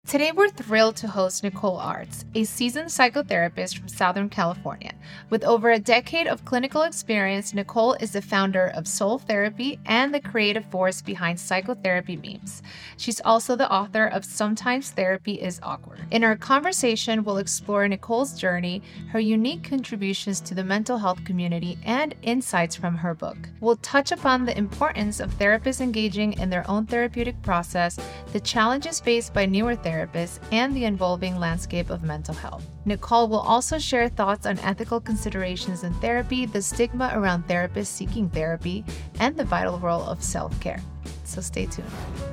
Today, we're thrilled to host Nicole Artz, a seasoned psychotherapist from Southern California. With over a decade of clinical experience, Nicole is the founder of Soul Therapy and the creative force behind psychotherapy memes. She's also the author of Sometimes Therapy is Awkward. In our conversation, we'll explore Nicole's journey, her unique contributions to the mental health community, and insights from her book. We'll touch upon the importance of therapists engaging in their own therapeutic process, the challenges faced by newer therapists, and the evolving landscape of mental health. Nicole will also share thoughts on ethical considerations in therapy, the stigma around therapists seeking therapy, and the vital role of self-care. So stay tuned.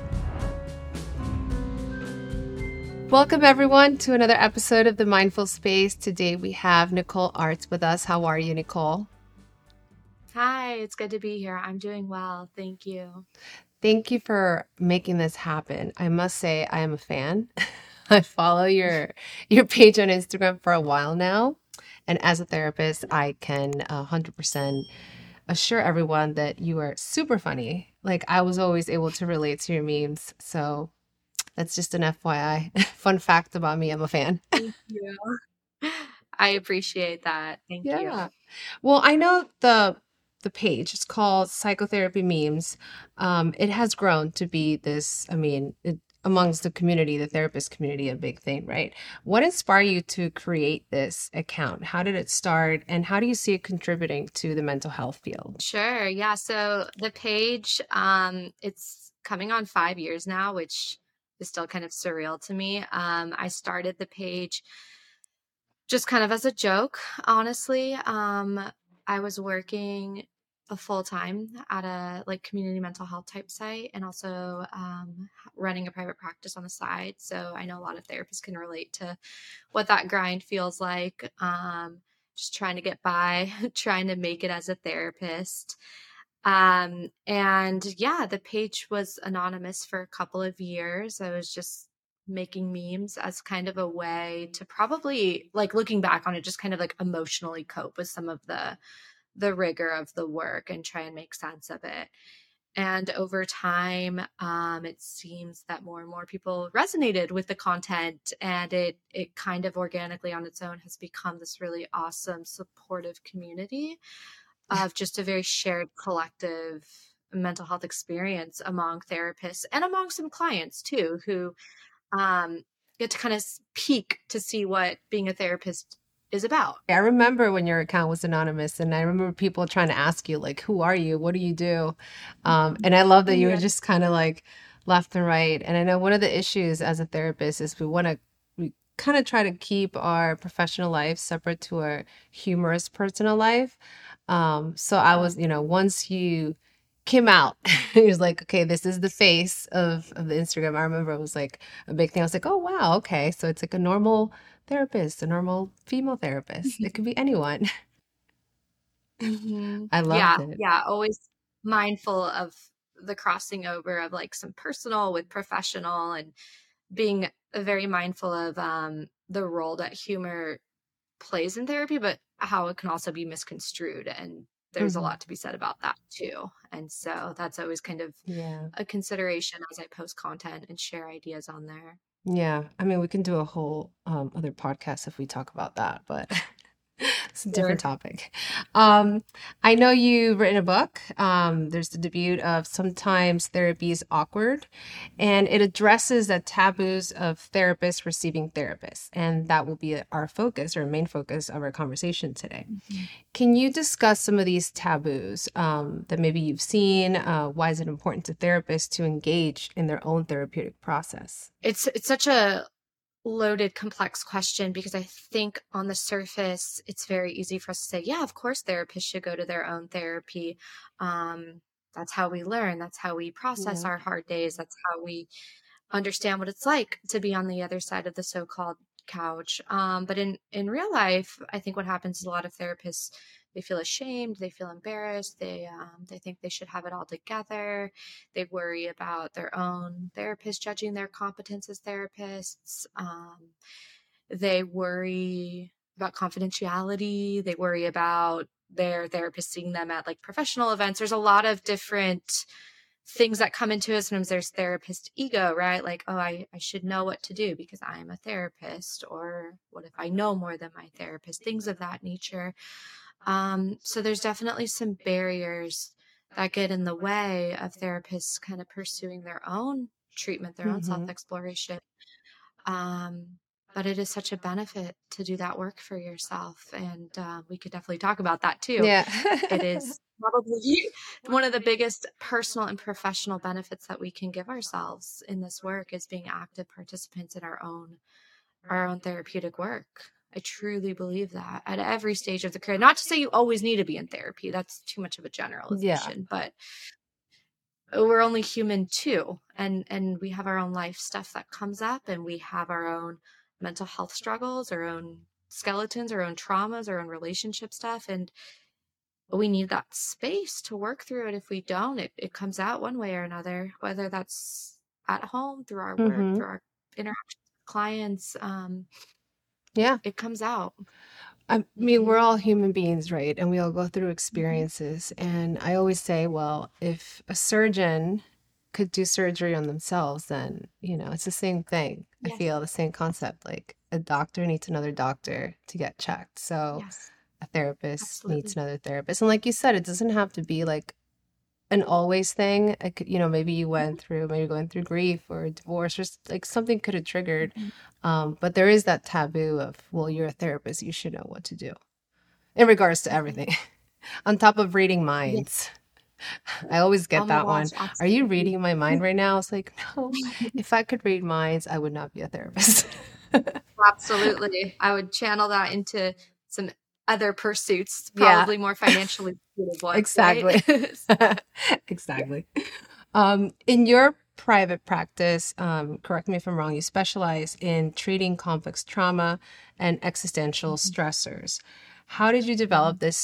Welcome, everyone, to another episode of The Mindful Space. Today we have Nicole Artz with us. How are you, Nicole? Hi, it's good to be here. I'm doing well. Thank you. Thank you for making this happen. I must say I am a fan. I follow your page on Instagram for a while now. And as a therapist, I can 100% assure everyone that you are super funny. Like, I was always able to relate to your memes. So that's just an FYI. Fun fact about me, I'm a fan. Thank you. I appreciate that. Thank you. Yeah. Well, I know the page is called Psychotherapy Memes. It has grown to be this, amongst the community, the therapist community, a big thing, right? What inspired you to create this account? How did it start, and how do you see it contributing to the mental health field? Sure. Yeah. So the page, it's coming on 5 years now, which is still kind of surreal to me. I started the page just kind of as a joke, honestly. I was working a full time at a community mental health type site, and also running a private practice on the side. So I know a lot of therapists can relate to what that grind feels like. Just trying to get by, trying to make it as a therapist. And yeah, the page was anonymous for a couple of years. I was just making memes as kind of a way to probably, looking back on it, just kind of emotionally cope with some of the rigor of the work and try and make sense of it. And over time, it seems that more and more people resonated with the content, and it kind of organically on its own has become this really awesome, supportive community of just a very shared collective mental health experience among therapists and among some clients too, who get to kind of peek to see what being a therapist is about. I remember when your account was anonymous, and I remember people trying to ask you, like, who are you? What do you do? And I love that you were just kind of like left and right. And I know one of the issues as a therapist is we kind of try to keep our professional life separate to our humorous personal life. So I was, once you came out, it was like, okay, this is the face of the Instagram. I remember it was like a big thing. I was like, oh, wow, okay. So it's like a normal therapist, a normal female therapist. It could be anyone. I loved it. Yeah. Always mindful of the crossing over of some personal with professional, and being very mindful of the role that humor plays in therapy, but how it can also be misconstrued. And there's a lot to be said about that too. And so that's always kind of a consideration as I post content and share ideas on there. Yeah. I mean, we can do a whole other podcast if we talk about that, but it's a different topic. I know you've written a book. There's the debut of Sometimes Therapy is Awkward, and it addresses the taboos of therapists receiving therapists. And that will be our focus, or main focus of our conversation today. Can you discuss some of these taboos that maybe you've seen? Why is it important to therapists to engage in their own therapeutic process? It's such a loaded, complex question, because I think on the surface, it's very easy for us to say, yeah, of course, therapists should go to their own therapy. That's how we learn. That's how we process our hard days. That's how we understand what it's like to be on the other side of the so-called couch. But in real life, I think what happens is a lot of therapists, they feel ashamed, they feel embarrassed, they think they should have it all together. They worry about their own therapist judging their competence as therapists. They worry about confidentiality. They worry about their therapist seeing them at professional events. There's a lot of different things that come into it. Sometimes there's therapist ego, right? Like, oh, I should know what to do because I'm a therapist, or what if I know more than my therapist, things of that nature. So there's definitely some barriers that get in the way of therapists kind of pursuing their own treatment, their own Mm-hmm. self-exploration. Um, but it is such a benefit to do that work for yourself. And we could definitely talk about that too. Yeah. It is probably one of the biggest personal and professional benefits that we can give ourselves in this work, is being active participants in our own therapeutic work. I truly believe that at every stage of the career. Not to say you always need to be in therapy. That's too much of a Yeah. generalization, but we're only human too. And we have our own life stuff that comes up, and we have our own mental health struggles, our own skeletons, our own traumas, our own relationship stuff. And we need that space to work through it. If we don't, it comes out one way or another, whether that's at home, through our work, Mm-hmm. through our interactions with clients. Yeah. It comes out. I mean, Hmm. we're all human beings, right? And we all go through experiences. And I always say, well, if a surgeon could do surgery on themselves, then, it's the same thing. I Yes. feel the same concept. Like a doctor needs another doctor to get checked. So Yes, a therapist needs absolutely. another therapist. And like you said, it doesn't have to be like an always thing. I could, maybe you went through, maybe going through grief or divorce, or like something could have triggered. Mhm. But there is that taboo of, well, you're a therapist, you should know what to do in regards to Mhm. everything. On top of reading Yeah. minds. I always Oh get my that gosh, one. Are you absolutely. reading my mind right now? It's like, no, if I could read minds, I would not be a therapist. Absolutely. I would channel that into some other pursuits, Yeah, probably more financially lucrative ones, right? exactly. Exactly. In your private practice, correct me if I'm wrong, you specialize in treating complex trauma and existential Mhm. stressors. How did you develop Mhm. this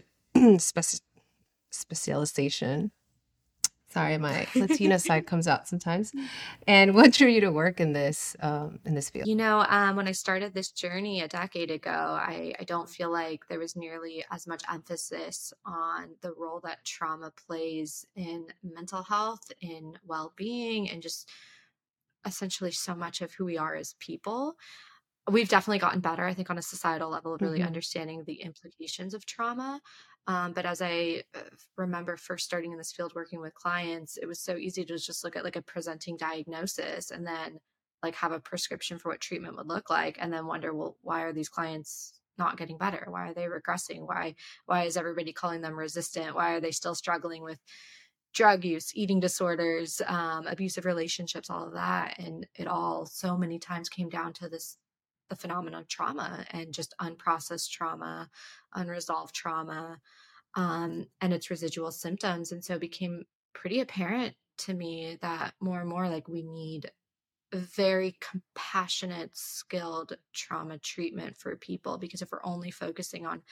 specialization? Sorry, my Latina side comes out sometimes. And what drew you to work in this field? When I started this journey a decade ago, I don't feel like there was nearly as much emphasis on the role that trauma plays in mental health, in well-being, and just essentially so much of who we are as people. We've definitely gotten better, I think, on a societal level of really Hmm. understanding the implications of trauma. But as I remember first starting in this field working with clients, it was so easy to just look at like a presenting diagnosis and then like have a prescription for what treatment would look like, and then wonder, well, why are these clients not getting better? Why are they regressing? Why is everybody calling them resistant? Why are they still struggling with drug use, eating disorders, abusive relationships, all of that? And it all so many times came down to the phenomenon of trauma and just unprocessed trauma, unresolved trauma, and its residual symptoms. And so it became pretty apparent to me that more and more, like, we need very compassionate, skilled trauma treatment for people, because if we're only focusing on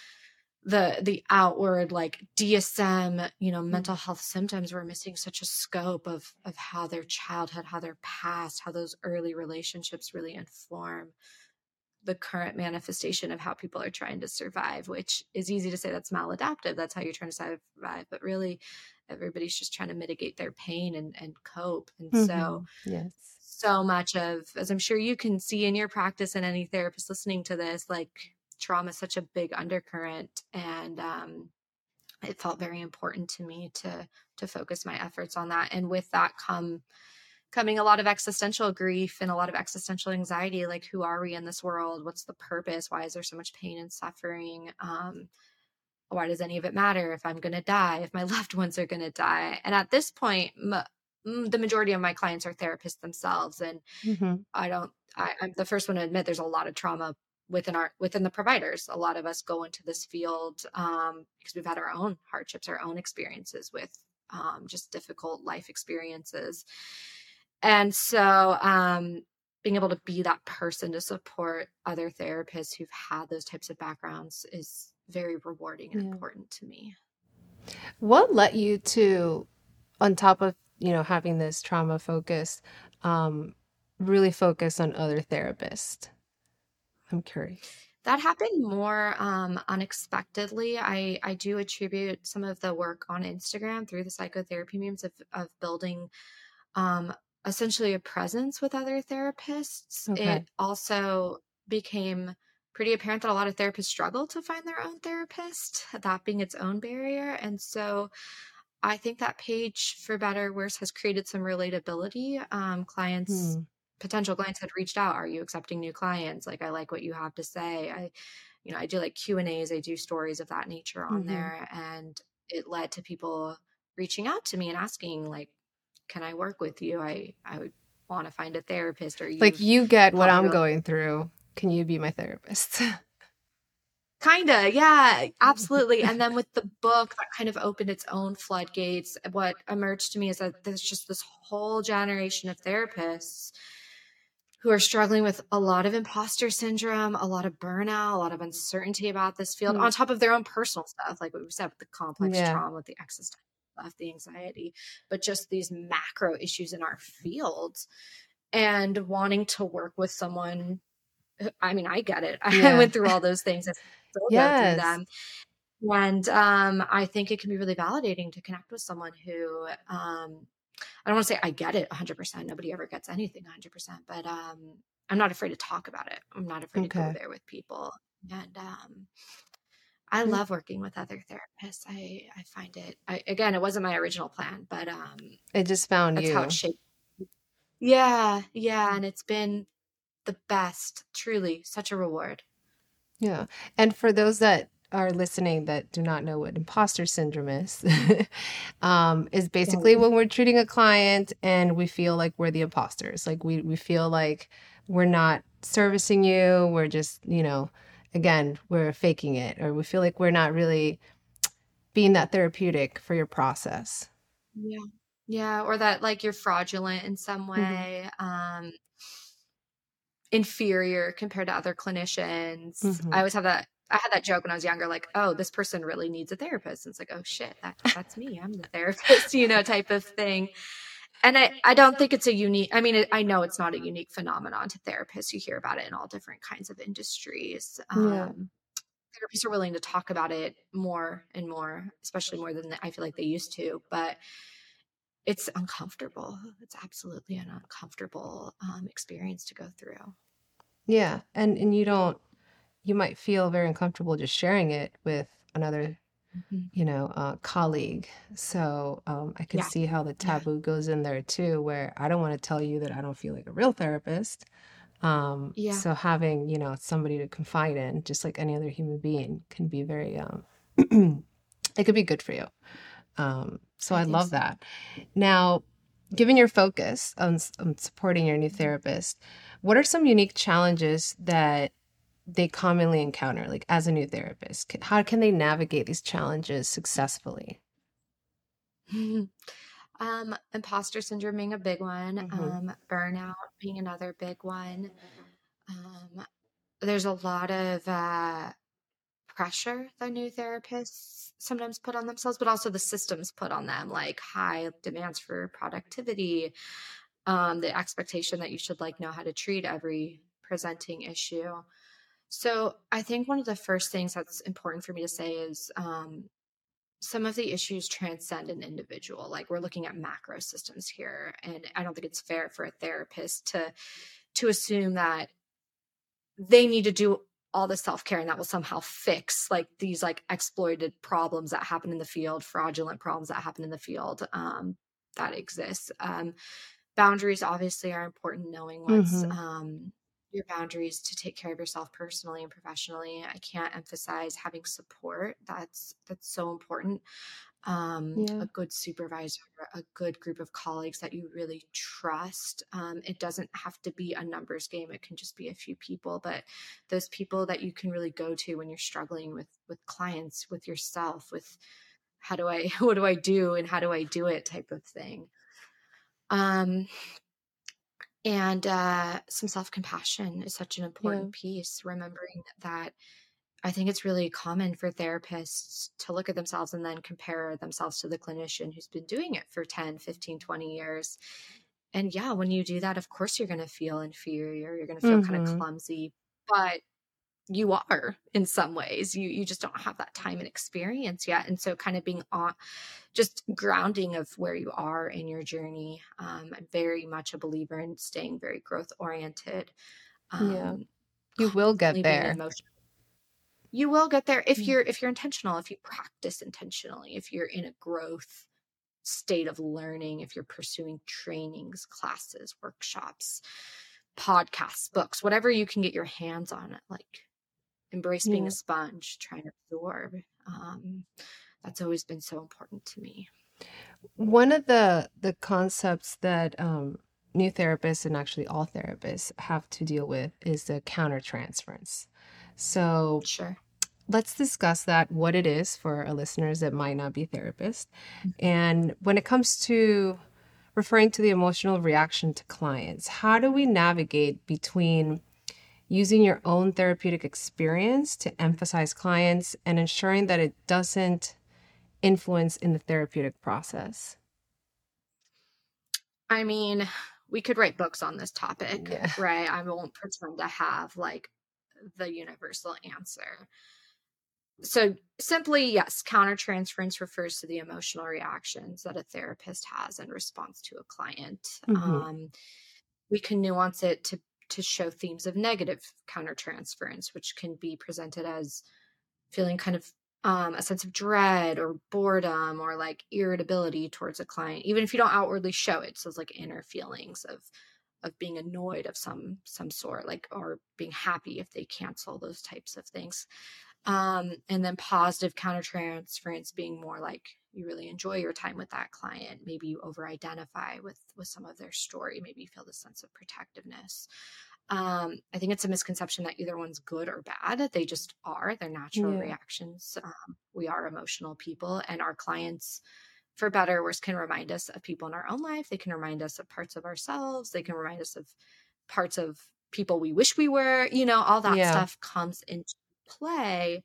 the outward, like, DSM, mental health symptoms, we're missing such a scope of how their childhood, how their past, how those early relationships really inform the current manifestation of how people are trying to survive, which is easy to say that's maladaptive. That's how you're trying to survive. But really, everybody's just trying to mitigate their pain and cope. And so, Hmm. Yes. so much of, as I'm sure you can see in your practice and any therapist listening to this, like, trauma is such a big undercurrent. And it felt very important to me to focus my efforts on that. And with that coming a lot of existential grief and a lot of existential anxiety. Like, who are we in this world? What's the purpose? Why is there so much pain and suffering? Why does any of it matter if I'm going to die, if my loved ones are going to die? And at this point, the majority of my clients are therapists themselves. And Hmm. I'm the first one to admit there's a lot of trauma within the providers. A lot of us go into this field because we've had our own hardships, our own experiences with just difficult life experiences. And so being able to be that person to support other therapists who've had those types of backgrounds is very rewarding and Yeah. important to me. What led you to, on top of, having this trauma focus, um, really focus on other therapists? I'm curious. That happened more unexpectedly. I do attribute some of the work on Instagram through the psychotherapy memes of building um, essentially a presence with other therapists. Okay. It also became pretty apparent that a lot of therapists struggle to find their own therapist, that being its own barrier. And so I think that page, for better or worse, has created some relatability. Clients, Hmm. potential clients had reached out. Are you accepting new clients? Like, I like what you have to say. I do like Q&As. I do stories of that nature on Hmm. there. And it led to people reaching out to me and asking, like, can I work with you? I would want to find a therapist, or Like, you've you get what helped me I'm really. going through. Can you be my therapist? Kinda, yeah, absolutely. And then with the book, that kind of opened its own floodgates. What emerged to me is that there's just this whole generation of therapists who are struggling with a lot of imposter syndrome, a lot of burnout, a lot of uncertainty about this field, Hmm. on top of their own personal stuff, like what we said with the complex Yeah. trauma, with the existential stuff, the anxiety, but just these macro issues in our fields, and wanting to work with someone. I mean, I get it. I Yeah. went through all those things. I still go through Yes. them. And I think it can be really validating to connect with someone who, I don't want to say I get it 100%. Nobody ever gets anything 100%, but I'm not afraid to talk about it. I'm not afraid to go Okay. there with people. And I Mm. love working with other therapists. I find it, again, it wasn't my original plan, but It just found that's how it you. shaped. Yeah. Yeah. And it's been the best, truly, such a reward. Yeah. And for those that are listening that do not know what imposter syndrome is basically Right. when we're treating a client and we feel like we're the imposters. Like we feel like we're not servicing you. We're just, again, we're faking it, or we feel like we're not really being that therapeutic for your process. Yeah. Yeah. Or that like you're fraudulent in some Hmm. way, inferior compared to other clinicians. Hmm. I had that joke when I was younger, like, oh, this person really needs a therapist. And it's like, oh shit, that's me. I'm the therapist, type of thing. And I don't think it's a unique, I mean, I know it's not a unique phenomenon to therapists. You hear about it in all different kinds of industries. Yeah. Therapists are willing to talk about it more and more, especially more than I feel like they used to. But it's uncomfortable. It's absolutely an uncomfortable experience to go through. Yeah. And you might feel very uncomfortable just sharing it with another Mhm. colleague. So I can Yeah, see how the yeah, taboo goes in there too, where I don't want to tell you that I don't feel like a real therapist. yeah. So having, somebody to confide in, just like any other human being, can be very, it could be good for you. So I I think love so. that. Now, given your focus on supporting your new Mhm. therapist, what are some unique challenges that they commonly encounter, like as a new therapist? How can they navigate these challenges successfully? Imposter syndrome being a big one, Hmm. burnout being another big one. Um, there's a lot of pressure that new therapists sometimes put on themselves, but also the systems put on them, like high demands for productivity, the expectation that you should like know how to treat every presenting issue. So I think one of the first things that's important for me to say is some of the issues transcend an individual. Like, we're looking at macro systems here, and I don't think it's fair for a therapist to assume that they need to do all the self-care and that will somehow fix like these like exploited problems that happen in the field, fraudulent problems that happen in the field, that exists. Boundaries obviously are important, knowing what's Hmm. your boundaries to take care of yourself personally and professionally. I can't emphasize having support. That's so important. Yeah. A good supervisor, a good group of colleagues that you really trust. It doesn't have to be a numbers game. It can just be a few people, but those people that you can really go to when you're struggling with clients, with yourself, with how do I, what do I do and how do I do it type of thing. Um, and some self-compassion is such an Yeah. important piece, remembering that I think it's really common for therapists to look at themselves and then compare themselves to the clinician who's been doing it for 10, 15, 20 years. And yeah, when you do that, of course you're going to feel inferior, you're going to feel kind of Hmm. clumsy, but you are in some ways. You just don't have that time and experience yet. And so kind of being on just grounding of where you are in your journey. I'm very much a believer in staying very growth oriented. Yeah. Um, You will get constantly being there. emotional. You will get there if Yeah. you're intentional, if you practice intentionally, if you're in a growth state of learning, if you're pursuing trainings, classes, workshops, podcasts, books, whatever you can get your hands on, like embrace being a Yeah. sponge, trying to absorb. That's always been so important to me. One of the concepts that new therapists and actually all therapists have to deal with is the countertransference. So Sure. let's discuss that, what it is for our listeners that might not be therapists. Mhm. And when it comes to referring to the emotional reaction to clients, how do we navigate between using your own therapeutic experience to emphasize clients and ensuring that it doesn't influence in the therapeutic process? I mean, we could write books on this topic, Yeah. right? I won't pretend to have like the universal answer. So simply, yes, countertransference refers to the emotional reactions that a therapist has in response to a client. Hmm. We can nuance it to show themes of negative countertransference, which can be presented as feeling kind of a sense of dread or boredom or like irritability towards a client, even if you don't outwardly show it. So it's like inner feelings of being annoyed of some sort, like, or being happy if they cancel, those types of things. And then positive countertransference being more like you really enjoy your time with that client. Maybe you over identify with some of their story. Maybe you feel this sense of protectiveness. I think it's a misconception that either one's good or bad. They just are. They're natural Yeah. reactions. We are emotional people, and our clients, for better or worse, can remind us of people in our own life. They can remind us of parts of ourselves. They can remind us of parts of people we wish we were. All that Yeah. stuff comes into play.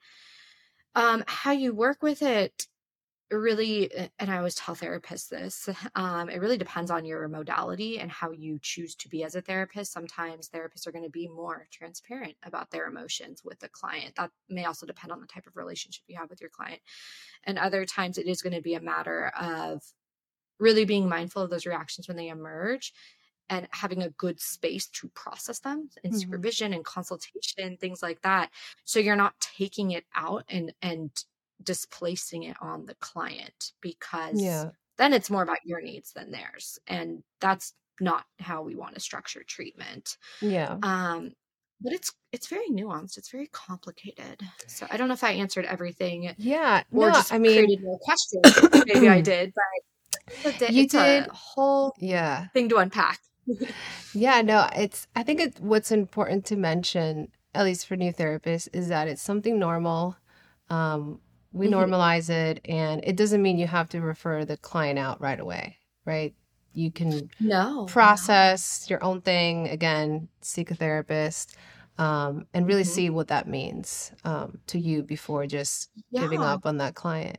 How you work with it really, and I always tell therapists this, it really depends on your modality and how you choose to be as a therapist. Sometimes therapists are going to be more transparent about their emotions with the client. That may also depend on the type of relationship you have with your client. And other times it is going to be a matter of really being mindful of those reactions when they emerge and having a good space to process them in Hmm. supervision and consultation, things like that. So you're not taking it out and displacing it on the client, because Yeah. then it's more about your needs than theirs. And that's not how we want to structure treatment. Yeah. Um, but it's very nuanced. It's very complicated. So I don't know if I answered everything Yeah. or No, just I mean, created more questions. Maybe I did, but you it's a did. whole Yeah. thing to unpack. Yeah, no, I think what's important to mention, at least for new therapists, is that it's something normal. Um, we Mhm. normalize it, and it doesn't mean you have to refer the client out right away, right? You can No, no. process your own thing, again, seek a therapist, and really Mhm. see what that means, to you before just giving Yeah. up on that client.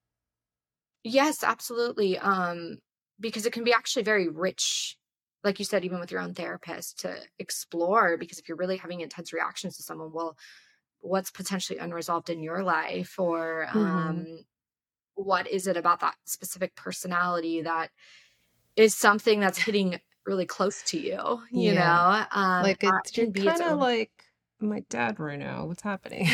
Yes, absolutely. Because it can be actually very rich, like you said, even with your own therapist to explore. Because if you're really having intense reactions to someone, well, what's potentially unresolved in your life, or Hmm. what is it about that specific personality that is something that's hitting really close to you? Yeah. Like That you're can be its kind of own. like my dad right now. What's happening?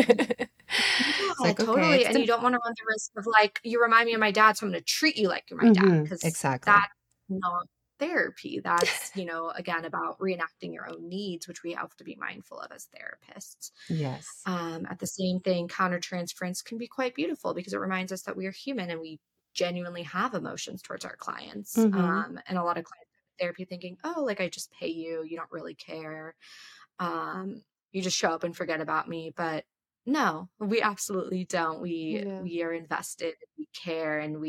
It's Yeah, like, okay, totally. it's And you don't want to run the risk of like, you remind me of my dad, so I'm going to treat you like you're my dad, because that's exactly. not therapy. That's, again, about reenacting your own needs, which we have to be mindful of as therapists. Yes. At the same thing, countertransference can be quite beautiful because it reminds us that we are human and we genuinely have emotions towards our clients. Hmm. And a lot of clients in therapy thinking, oh, like I just pay you, you don't really care. Um, you just show up and forget about me. But no, we absolutely don't. We Yeah. we are invested, we care, and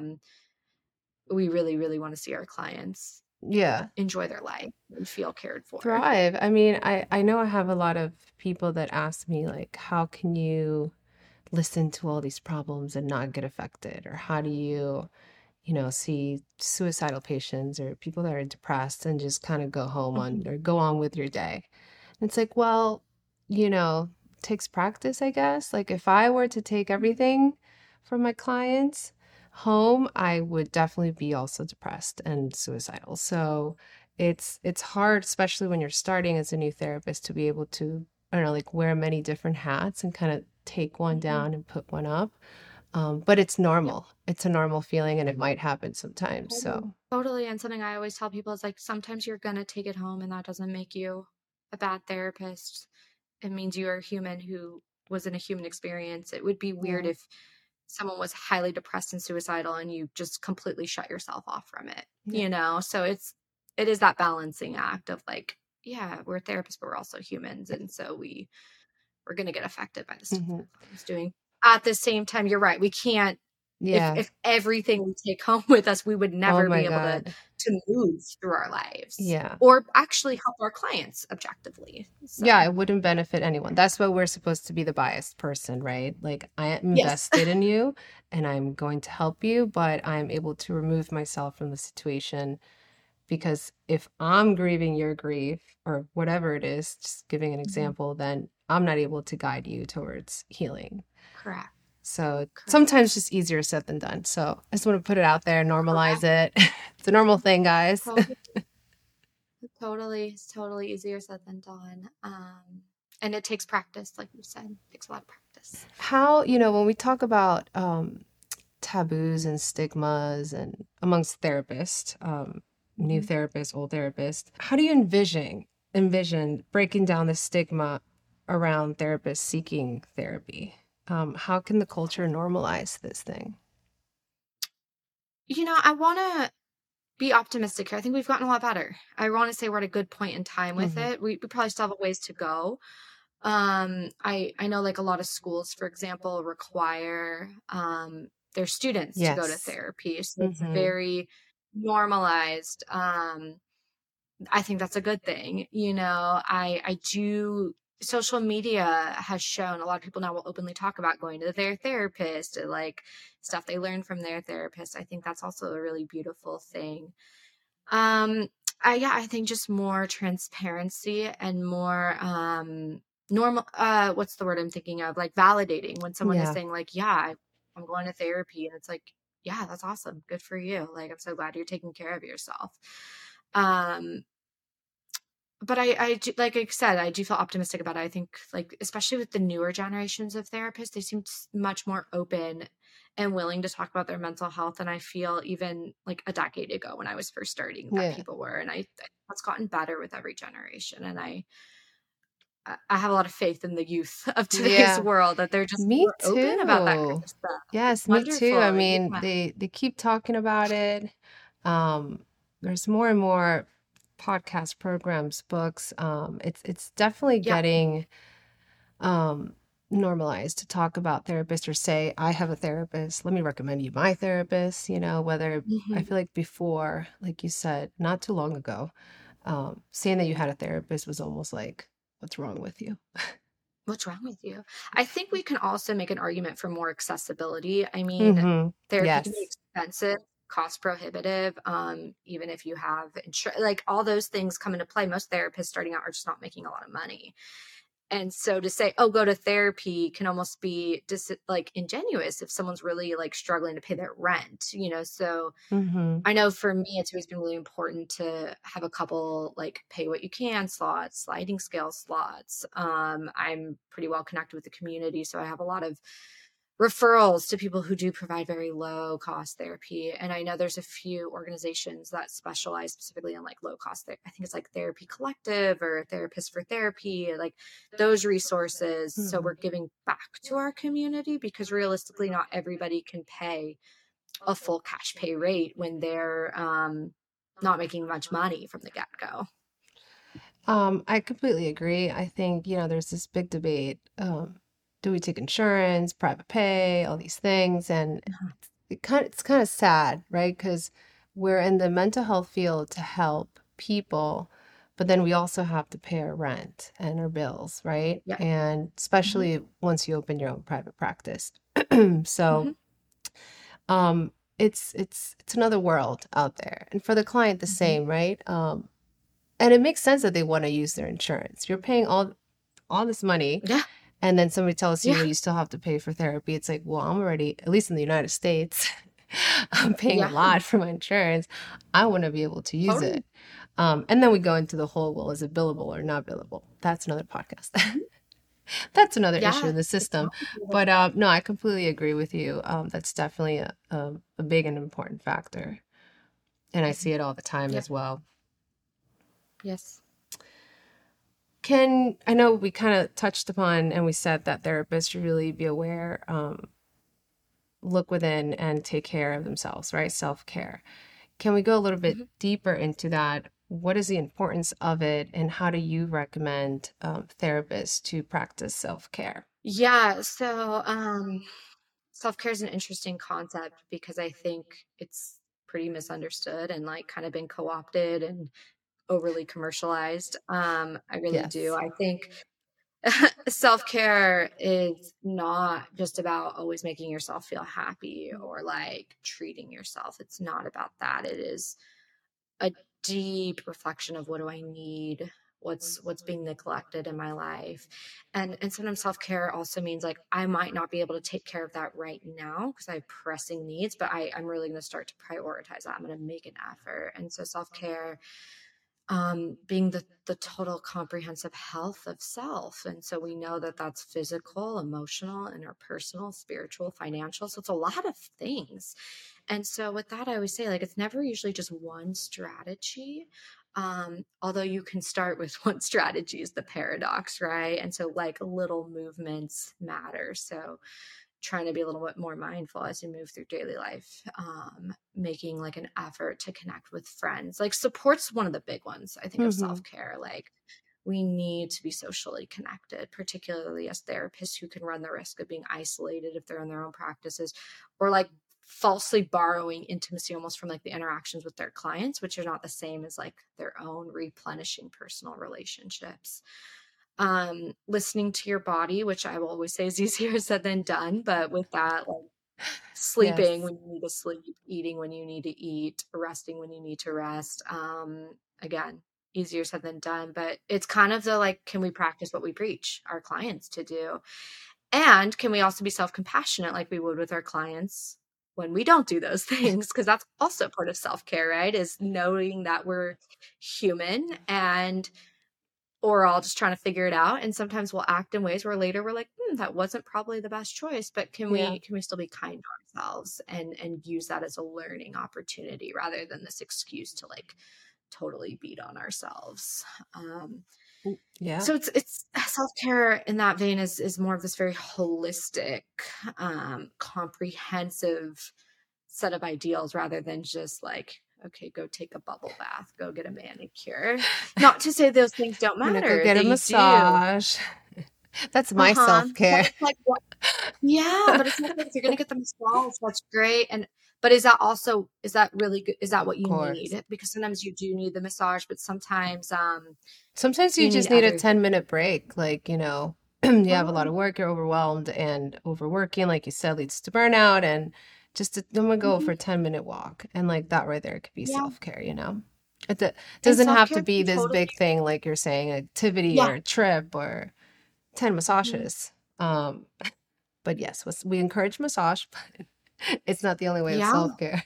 we really, really want to see our clients Yeah. enjoy their life and feel cared for. Thrive. I mean, I know I have a lot of people that ask me like, how can you listen to all these problems and not get affected? Or how do you, see suicidal patients or people that are depressed and just kind of go home on Mhm. or go on with your day? And it's like, well, you know, takes practice, I guess. Like if I were to take everything from my clients home, I would definitely be also depressed and suicidal. So it's hard, especially when you're starting as a new therapist, to be able to, I don't know, like wear many different hats and kind of take one Mhm. down and put one up. But it's Yep. normal. It's a normal feeling and it might happen sometimes. Totally. So Totally. And something I always tell people is like sometimes you're gonna take it home and that doesn't make you a bad therapist. It means you are a human who was in a human experience. It would be weird yeah. if someone was highly depressed and suicidal and you just completely shut yourself off from it, Yeah. you know? So it is that balancing act of like, yeah, we're therapists, but we're also humans. And so we're gonna get affected by the stuff Hmm. that someone's doing. At the same time, you're right. We can't Yeah. if everything we take home with us, we would Oh never my be able God. to move through our lives Yeah. or actually help our clients objectively. So, Yeah, it wouldn't benefit anyone. That's why we're supposed to be the biased person, right? Like I am yes. invested in you and I'm going to help you, but I'm able to remove myself from the situation because if I'm grieving your grief or whatever it is, just giving an Mhm. example, then I'm not able to guide you towards healing. Correct. So Correct. sometimes just easier said than done. So I just want to put it out there, normalize Correct. it. It's a normal thing, guys. Totally. Totally. It's totally easier said than done. And it takes practice, like you said. It takes a lot of practice. How, when we talk about taboos and stigmas and amongst therapists, new Mhm. therapists, old therapists, how do you envision breaking down the stigma around therapists seeking therapy? How can the culture normalize this thing? I want to be optimistic here. I think we've gotten a lot better. I want to say we're at a good point in time with Hmm. it. We probably still have a ways to go. I know like a lot of schools, for example, require their students to go to Yes. therapy. So it's Hmm. very normalized. I think that's a good thing. I do social media has shown a lot of people now will openly talk about going to their therapist and like stuff they learn from their therapist. I think that's also a really beautiful thing. Um, I think just more transparency and more normal what's the word I'm thinking of? Like validating when someone is Yeah. saying like, yeah, I'm going to therapy and it's like, yeah, that's awesome. Good for you. Like I'm so glad you're taking care of yourself. Um but like I said, I do feel optimistic about it. I think, like, especially with the newer generations of therapists, they seem much more open and willing to talk about their mental health than I feel even like a decade ago when I was first starting that Yeah. people were. And I that's gotten better with every generation. And I have a lot of faith in the youth of today's Yeah. world that they're just Me more open about that kind too. of stuff. It's Yes, me too. I wonderful. mean, Yeah. they keep talking about it. There's more and more podcast programs, books. It's definitely Yeah. getting um normalized to talk about therapists or say, I have a therapist. Let me recommend you my therapist, whether I Mhm. feel like before, like you said, not too long ago, saying that you had a therapist was almost like, what's wrong with you? What's wrong with you? I think we can also make an argument for more accessibility. I mean, Mm-hmm. therapy can be Yes. expensive, cost prohibitive, even if you have insurance, like all those things come into play. Most therapists starting out are just not making a lot of money. And so to say, oh, go to therapy can almost be just like ingenuous if someone's really like struggling to pay their rent. So Mm-hmm. I know for me, it's always been really important to have a couple like pay what you can slots, sliding scale slots. I'm pretty well connected with the community, so I have a lot of referrals to people who do provide very low cost therapy. And I know there's a few organizations that specialize specifically in like low cost. I think it's like Therapy Collective or Therapists for Therapy, like those resources. So Mm-hmm. we're giving back to our community because realistically, not everybody can pay a full cash pay rate when they're not making much money from the get go. I completely agree. I think, there's this big debate. Do we take insurance, private pay, all these things? And it's kind of sad, right? Because we're in the mental health field to help people, but then we also have to pay our rent and our bills, right? Yeah. And Hmm. especially once you open your own private practice. So, Hmm. um, it's another world out there. And for the client, the Hmm. same, right? And it makes sense that they want to use their insurance. You're paying all this money. Yeah. And then somebody tells you, Yeah. well, you still have to pay for therapy. It's like, well, I'm already, at least in the United States, I'm paying a Yeah. lot for my insurance. I want to be able to use Totally. it. And then we go into the whole, well, is it billable or not billable? That's another podcast. That's another issue Yeah. in the system. Exactly. But no, I completely agree with you. That's definitely a big and important factor. And I see it all the time Yep. as well. Yes. I know we kind of touched upon and we said that therapists should really be aware, look within and take care of themselves, right? Self-care. Can we go a little bit deeper into that? What is the importance of it, and how do you recommend therapists to practice self-care? Yeah. So self-care is an interesting concept because I think it's pretty misunderstood and like kind of been co-opted and overly commercialized. I really do. Yes. I think self-care is not just about always making yourself feel happy or like treating yourself. It's not about that. It is a deep reflection of what do I need? What's being neglected in my life? And sometimes self-care also means like I might not be able to take care of that right now because I have pressing needs, but I'm really going to start to prioritize that. I'm going to make an effort. And so self-care being the total comprehensive health of self. And so we know that that's physical, emotional, interpersonal, spiritual, financial. So it's a lot of things. And so with that, I always say like it's never usually just one strategy. Although you can start with one strategy is the paradox, right? And so like little movements matter. So trying to be a little bit more mindful as you move through daily life, making like an effort to connect with friends. Like support's one of the big ones, I think, of self-care. Like we need to be socially connected, particularly as therapists who can run the risk of being isolated if they're in their own practices or like falsely borrowing intimacy almost from like the interactions with their clients, which are not the same as like their own replenishing personal relationships. Listening to your body, which I will always say is easier said than done, but with that, like sleeping Yes. when you need to sleep, eating when you need to eat, resting when you need to rest. Again, easier said than done, but it's kind of the like, can we practice what we preach our clients to do? And can we also be self-compassionate like we would with our clients when we don't do those things? Because that's also part of self-care, right? Is knowing that we're human and or all just trying to figure it out. And sometimes we'll act in ways where later we're like, that wasn't probably the best choice, but can Yeah. we still be kind to ourselves and use that as a learning opportunity rather than this excuse to like totally beat on ourselves. Yeah. So it's self-care in that vein is more of this very holistic, comprehensive set of ideals rather than just like, okay, go take a bubble bath, go get a manicure. Not to say those things don't I'm gonna go matter. get a They do. massage. That's my But self-care. it's like, yeah, but it's like if you're gonna get the massage, that's great. But is that really good? Is that what Of you course. need? Because sometimes you do need the massage, but sometimes Sometimes you you need just need a other 10-minute break. Like, you have a lot of work, you're overwhelmed, and overworking, like you said, leads to burnout. And I'm gonna go for a 10-minute walk. And like that right there could be yeah. self-care, It And doesn't have self-care to be can this totally big thing, like you're saying, activity yeah. or a trip or 10 Mhm. massages. But yes, we encourage massage, but it's not the only way of Yeah. self-care.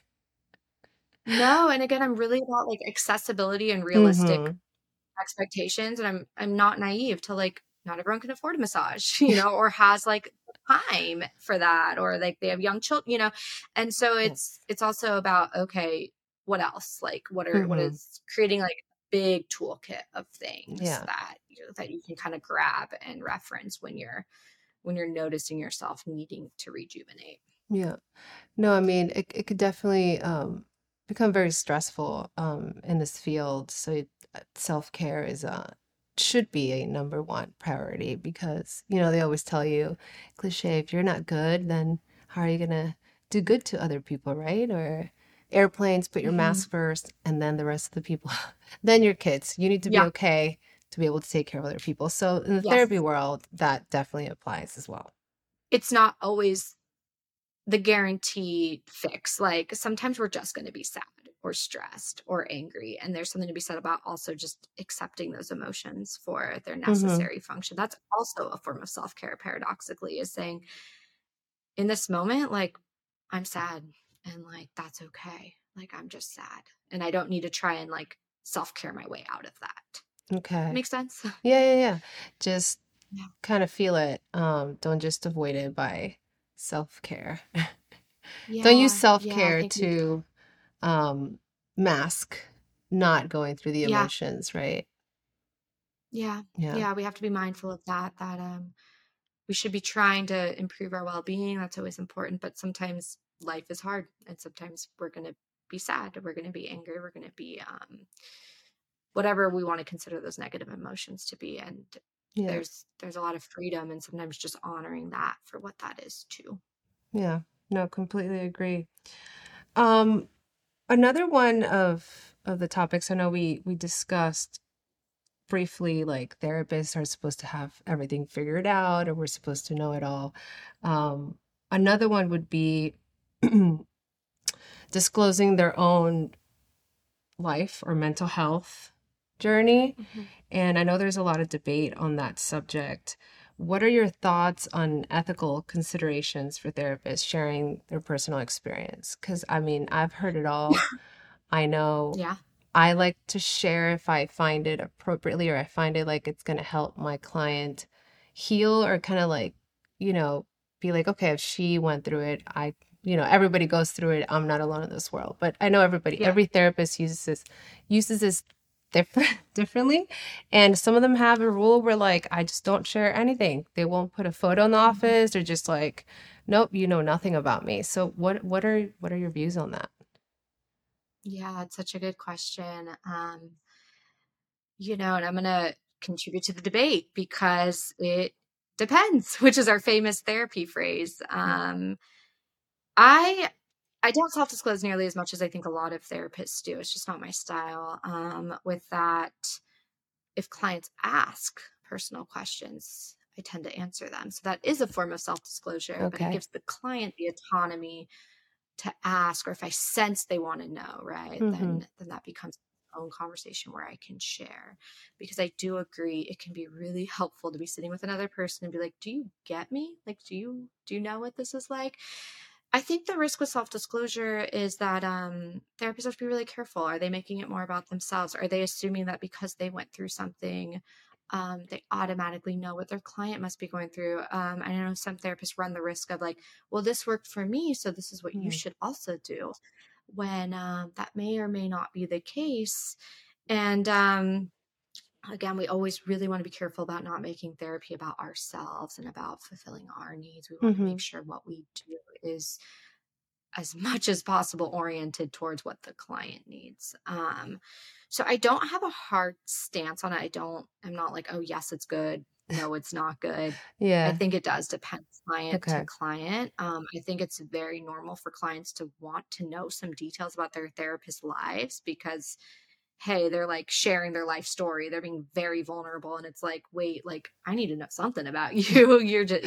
No, and again, I'm really about like accessibility and realistic hmm expectations, and I'm not naive to like not everyone can afford a massage, or has like time for that, or like they have young children. And so Yes. it's also about okay, what else? Like what hmm is creating like a big toolkit of things Yeah. that you can kind of grab and reference when you're noticing yourself needing to rejuvenate. Yeah. No, I mean, it could definitely become very stressful in this field. So self-care should be a number one priority because, they always tell you, cliche, if you're not good, then how are you gonna do good to other people, right? Or airplanes, put your mask first, and then the rest of the people, then your kids. You need to be Yeah. okay to be able to take care of other people. So in the Yes. therapy world, that definitely applies as well. It's not always the guaranteed fix. Like sometimes we're just going to be sad, or stressed or angry. And there's something to be said about also just accepting those emotions for their Mm-hmm. necessary function. That's also a form of self-care, paradoxically, is saying, in this moment, like, I'm sad, and like, that's okay. Like, I'm just sad. And I don't need to try and like self-care my way out of that. Okay. Makes sense? Yeah. Just Yeah. kind of feel it. Don't just avoid it by self-care. Don't use Yeah. I self-care think to um mask not going through the yeah. emotions, right? Yeah. Yeah. Yeah. We have to be mindful of that, we should be trying to improve our well-being. That's always important. But sometimes life is hard, and sometimes we're going to be sad, we're going to be angry, we're going to be whatever we want to consider those negative emotions to be. And Yeah. there's a lot of freedom, and sometimes just honoring that for what that is too. Yeah. No, completely agree. Um, Another one of the topics I know we discussed briefly, like therapists are supposed to have everything figured out or we're supposed to know it all. Um, Another one would be disclosing their own life or mental health journey. Mm-hmm. And I know there's a lot of debate on that subject. What are your thoughts on ethical considerations for therapists sharing their personal experience? Because I mean, I've heard it all. I know Yeah. I like to share if I find it appropriately or I find it like it's going to help my client heal or kind of like, you know, be like, okay, if she went through it, everybody goes through it. I'm not alone in this world. But I know Yeah. every therapist uses this differently. And some of them have a rule where like, I just don't share anything. They won't put a photo in the office or just like, nope, you know nothing about me. So what are your views on that? Yeah, it's such a good question. And I'm going to contribute to the debate because it depends, which is our famous therapy phrase. I I don't self-disclose nearly as much as I think a lot of therapists do. It's just not my style. With that, if clients ask personal questions, I tend to answer them. So that is a form of self-disclosure, but it Okay. gives the client the autonomy to ask, or if I sense they want to know, right, Mm-hmm. then that becomes its own conversation where I can share. Because I do agree it can be really helpful to be sitting with another person and be like, do you get me? Like, do you know what this is like? I think the risk with self-disclosure is that therapists have to be really careful. Are they making it more about themselves? Are they assuming that because they went through something, they automatically know what their client must be going through? I know some therapists run the risk of like, well, this worked for me, so this is what you should also do, when that may or may not be the case. And again, we always really want to be careful about not making therapy about ourselves and about fulfilling our needs. We want to Mm-hmm. make sure what we do is as much as possible oriented towards what the client needs. So I don't have a hard stance on it. I'm not like, oh, yes, it's good. No, it's not good. I Yeah. think it does depend client to Okay. client. I think it's very normal for clients to want to know some details about their therapist's lives because, hey, they're like sharing their life story. They're being very vulnerable. And it's like, wait, like, I need to know something about you. You're just,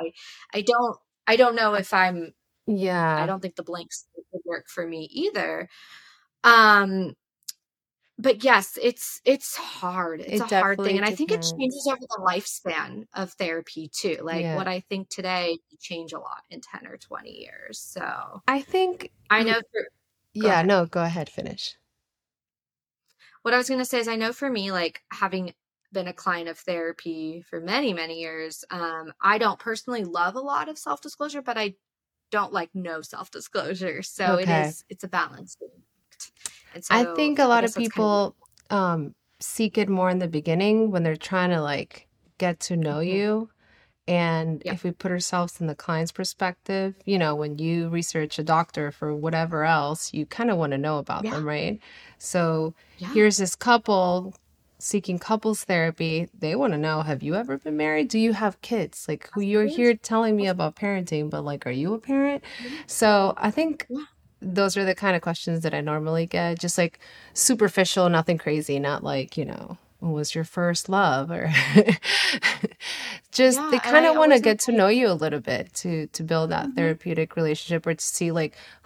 I don't know if I Yeah. don't think the blank slate would work for me either. Um, but yes, it's hard. It's a It hard thing. definitely And I think it depends. changes over the lifespan of therapy too. Like Yeah. what I think today could change a lot in 10 or 20 years. So I think I know go yeah, ahead. no, go ahead, finish. What I was going to say is I know for me, like having been a client of therapy for many, many years, I don't personally love a lot of self-disclosure, but I don't like no self-disclosure. So Okay. it's a balance. And I so think a I lot of guess that's kind of people seek it more in the beginning when they're trying to like get to know Mhm. you. And Yep. if we put ourselves in the client's perspective, when you research a doctor for whatever else, you kind of want to know about Yeah. them, right? So Yeah. here's this couple seeking couples therapy. They want to know, have you ever been married? Do you have kids? Like, who Of you're course. here telling me Of about course. parenting, but like, are you a parent? Yeah. So I think Yeah. those are the kind of questions that I normally get, just like superficial, nothing crazy, not like, what was your first love or just they Yeah. And kind I of want to always get to invite, know you a little bit to build that Mhm. therapeutic relationship or to see like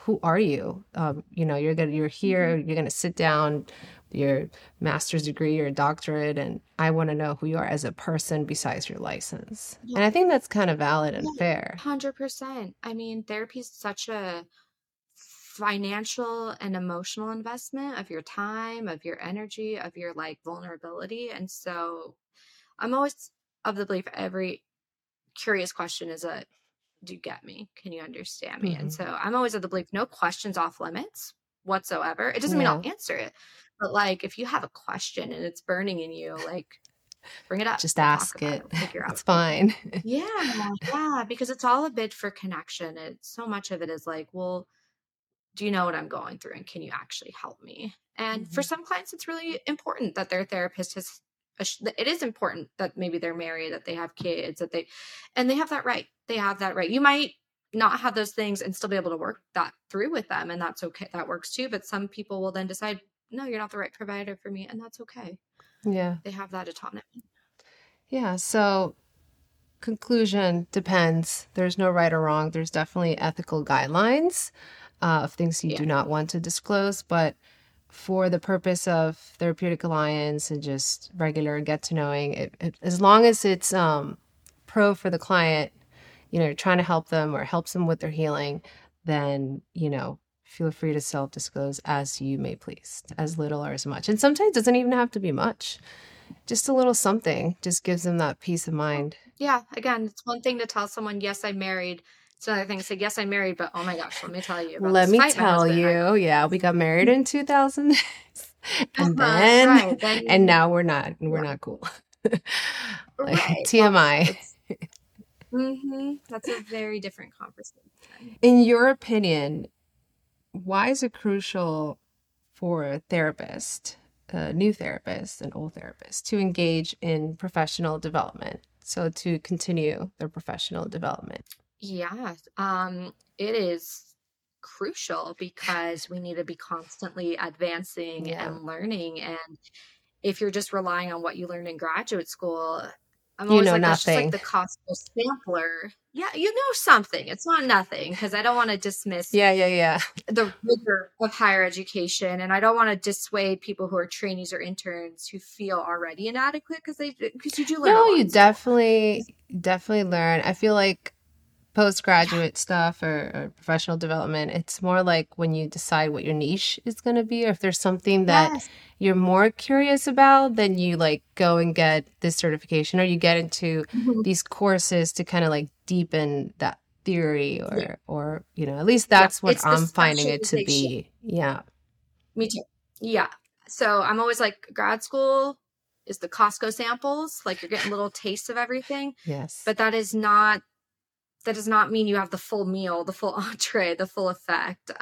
who are you? You're here, you're gonna sit down, your master's degree, your doctorate, and I want to know who you are as a person besides your license. Yeah, And I think that's kind of valid and yeah, fair. 100%. I mean, therapy is such a financial and emotional investment of your time, of your energy, of your like vulnerability. And so I'm always of the belief every curious question is a do you get me? Can you understand me? And Hmm. so I'm always of the belief no questions off limits whatsoever. It doesn't mean I'll Yeah, answer it. But like if you have a question and it's burning in you, like bring it up. just We'll talk ask about it. it. We'll figure out. It's fine. Yeah, yeah, because it's all a bid for connection. It's so much of it is like, well, do you know what I'm going through and can you actually help me? And for Mhm. some clients, it's really important that their therapist has. It is important that maybe they're married, that they have kids, and they have that right. They have that right. You might not have those things and still be able to work that through with them, and that's okay. That works too. But some people will then decide, no, you're not the right provider for me, and that's okay. Yeah. They have that autonomy. Yeah. So conclusion depends. There's no right or wrong. There's definitely ethical guidelines of things you Yeah. do not want to disclose, but for the purpose of therapeutic alliance and just regular get to knowing as long as it's pro for the client, you're trying to help them or helps them with their healing, then feel free to self disclose as you may please, as little or as much. And sometimes it doesn't even have to be much, just a little something just gives them that peace of mind. Yeah, again, it's one thing to tell someone, yes, I'm married. It's another thing to say, yes, I'm married, but oh my gosh, let me tell you about Let this me fight my tell husband and I you, yeah, we got married in 2000 and Right. Then and you, now we're right, not cool. Like right. Well, TMI. it's that's a very different conversation. In your opinion, why is it crucial for a therapist, a new therapist, an old therapist, to engage in professional development? So to continue their professional development. Yeah, it is crucial because we need to be constantly advancing Yeah. and learning. And if you're just relying on what you learned in graduate school, I'm You always know like, that's just like nothing. the Costco sampler. Yeah, you know something. It's not nothing because I don't want to dismiss Yeah, yeah, yeah. the rigor of higher education, and I don't want to dissuade people who are trainees or interns who feel already inadequate because you do learn a No, lot you in school. definitely learn. I feel like Yeah, postgraduate stuff or professional development, it's more like when you decide what your niche is going to be, or if there's something that yes, you're more curious about, then you like go and get this certification, or you get into mhm, these courses to kind of like deepen that theory, yeah, or at least yeah. that's what It's the I'm finding it to specialization. be. Yeah. Me too. Yeah. So I'm always like, grad school is the Costco samples, like you're getting little tastes of everything, Yes. but that does not mean you have the full meal, the full entree, the full effect.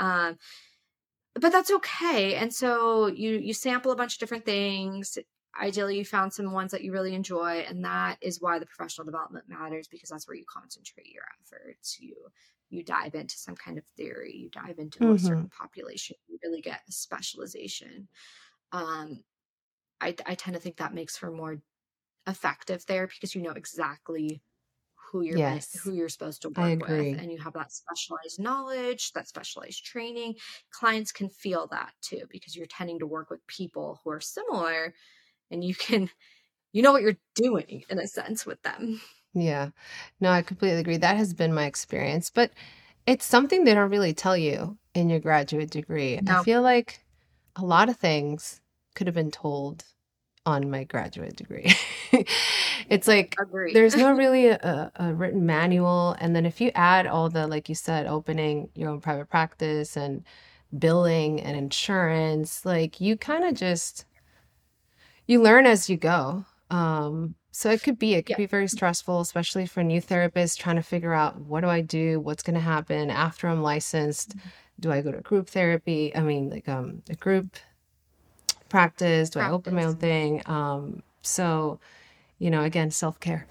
But that's okay. And so you sample a bunch of different things. Ideally, you found some ones that you really enjoy, and that is why the professional development matters because that's where you concentrate your efforts. You dive into some kind of theory, you dive into a Mm-hmm. certain population, you really get a specialization. Um, I tend to think that makes for more effective therapy because you know exactly Yes, who you're supposed to I work with, agree. and you have that specialized knowledge, that specialized training. Clients can feel that too because you're tending to work with people who are similar, and you know what you're doing in a sense with them. Yeah. No, I completely agree. That has been my experience, but it's something they don't really tell you in your graduate degree. I No, feel like a lot of things could have been told on my graduate degree. It's like agree. there's no really a written manual. And then if you add all the, like you said, opening your own private practice and billing and insurance, like you kind of just you learn as you go. So it could Yeah, be very stressful, especially for new therapists trying to figure out what do I do, what's going to happen after I'm licensed. Do I go to group therapy? I mean, like a group practice? Do I open my own practice. thing? So again, self care.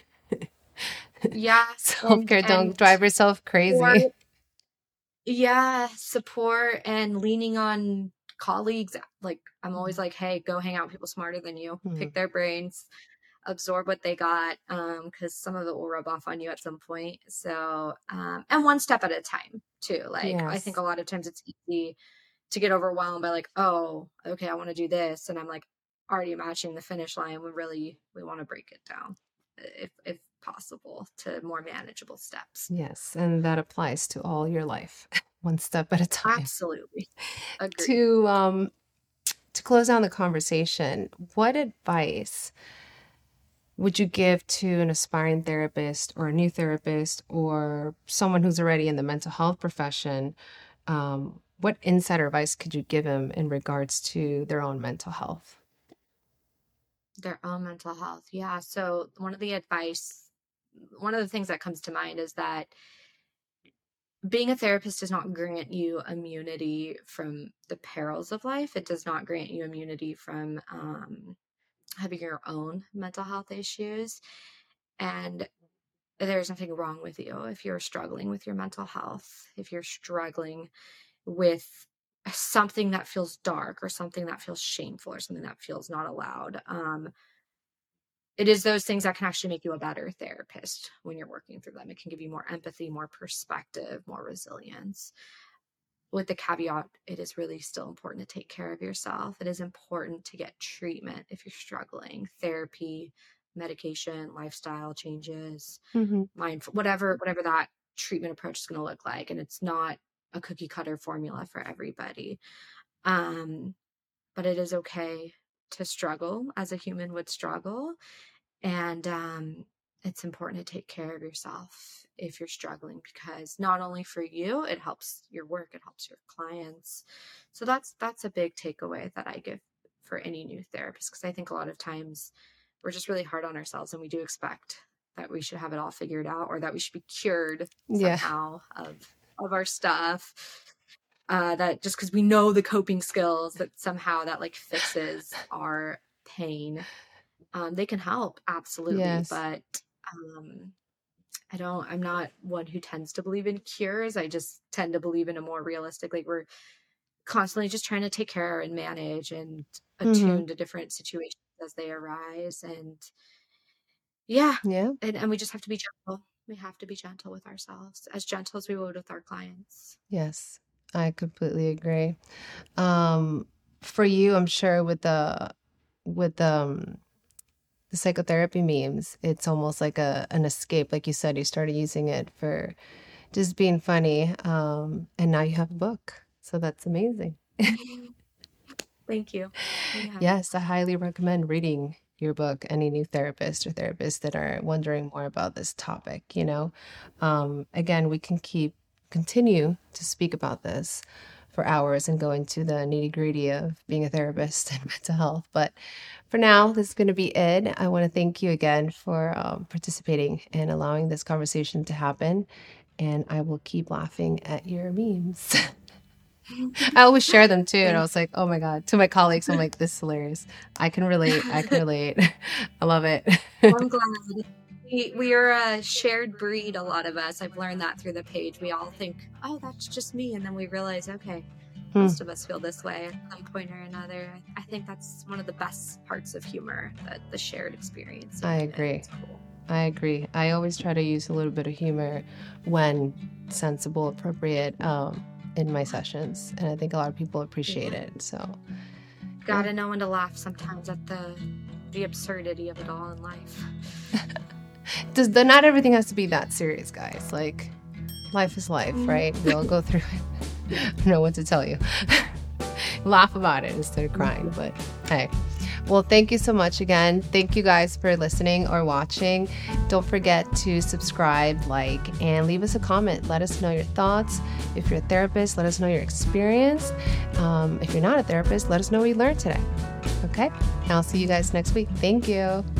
Yeah, Self and care. and Don't drive yourself support. crazy. Yeah, support and leaning on colleagues. Like I'm always like, hey, go hang out with people smarter than you. Hmm. Pick their brains. absorb what they got, because some of it will rub off on you at some point. So, and one step at a time too. Like, I think a lot of times it's easy to get overwhelmed by like, oh, okay, I want to do this, and I'm like already imagining the finish line. We want to break it down, if possible, to more manageable steps. Yes, and that applies to all your life, one step at a time. Absolutely. Agreed. To close down the conversation, what advice would you give to an aspiring therapist or a new therapist or someone who's already in the mental health profession? What insider advice could you give them in regards to their own mental health? Their own mental health. Yeah. So one of the things that comes to mind is that being a therapist does not grant you immunity from the perils of life. It does not grant you immunity from having your own mental health issues. And there's nothing wrong with you if you're struggling with your mental health, if you're struggling with something that feels dark or something that feels shameful or something that feels not allowed. It is those things that can actually make you a better therapist when you're working through them. It can give you more empathy, more perspective, more resilience. With the caveat, it is really still important to take care of yourself. It is important to get treatment if you're struggling, therapy, medication, lifestyle changes, mindful, whatever that treatment approach is going to look like. And it's not a cookie cutter formula for everybody. But it is okay to struggle as a human would struggle. And it's important to take care of yourself if you're struggling, because not only for you, it helps your work, it helps your clients. So that's a big takeaway that I give for any new therapist, because I think a lot of times we're just really hard on ourselves and we do expect that we should have it all figured out or that we should be cured somehow of our stuff. That just because we know the coping skills, that somehow that like fixes our pain. They can help, absolutely. Yes. But I'm not one who tends to believe in cures. I just tend to believe in a more realistic, like we're constantly just trying to take care and manage and attune to different situations as they arise. And and we just have to be gentle. We have to be gentle with ourselves, as gentle as we would with our clients. Yes, I completely agree. For you, I'm sure with the psychotherapy memes, it's almost like an escape. Like you said, you started using it for just being funny. And now you have a book. So that's amazing. Thank you. Yeah. Yes, I highly recommend reading your book, any new therapist or therapists that are wondering more about this topic, Again, we can continue to speak about this for hours and go into the nitty-gritty of being a therapist and mental health. But for now, this is going to be it. I want to thank you again for participating and allowing this conversation to happen. And I will keep laughing at your memes. I always share them too. And I was like, oh my God, to my colleagues, I'm like, this is hilarious. I can relate. I love it. I'm glad. We are a shared breed, a lot of us. I've learned that through the page. We all think, oh, that's just me. And then we realize, okay, most of us feel this way at some point or another. I think that's one of the best parts of humor, the shared experience. I agree. Cool. I agree. I always try to use a little bit of humor when sensible, appropriate, in my sessions. And I think a lot of people appreciate it. So gotta know when to laugh sometimes at the absurdity of it all in life. Not everything has to be that serious, guys. Like, life is life, right? We all go through it. I don't know what to tell you. Laugh about it instead of crying. But hey. Well, thank you so much again. Thank you guys for listening or watching. Don't forget to subscribe, like, and leave us a comment. Let us know your thoughts. If you're a therapist, let us know your experience. If you're not a therapist, let us know what you learned today. Okay? I'll see you guys next week. Thank you.